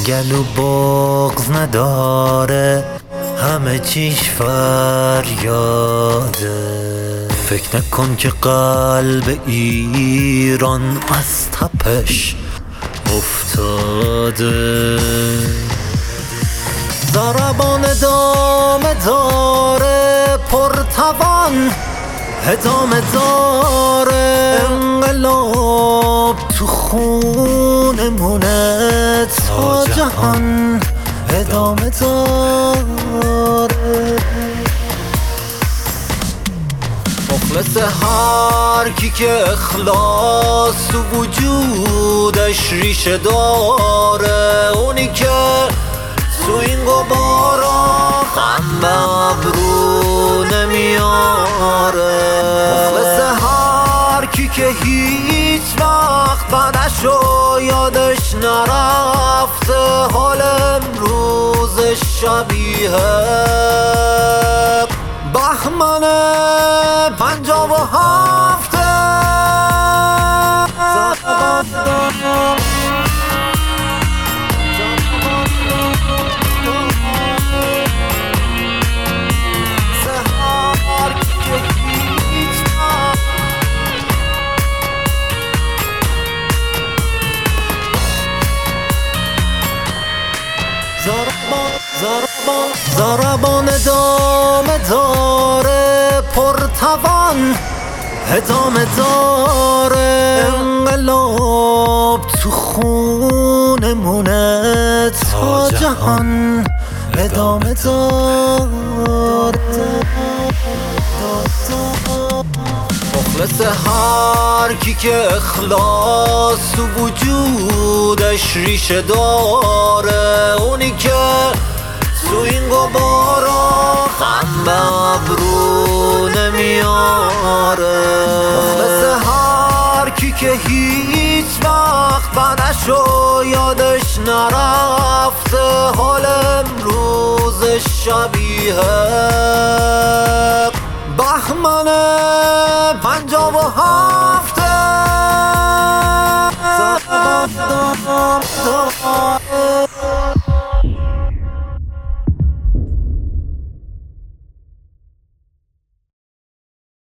گلو بغض نداره، همه چیش فریاده. فکر نکن که قلب ایران از تپش افتاده. ضربان ادامه داره، پرتوان ادامه داره. انقلاب تو خونمونه تا جهان ادامه داره. مخلص هر کی که اخلاص تو وجودش ریشه داره، اونی که تو این غبارا غم به ابرو نمیاره. مخلص هر کی که هیچ وقت بعدشو یادش نرفته، حال امروز شبیه بهمن 57. ضربان ادامه داره، پرتوان ادامه داره. انقلاب تو خونمونه تا جهان ادامه داره. مخلص هر کی که اخلاص تو وجودش ریشه داره، اونی که تو این غبارا غم به ابرو نمیاره. مخلص هر کی که هیچ وقت بعدشو یادش نرفته، حال امروز شبیه بهمن 57.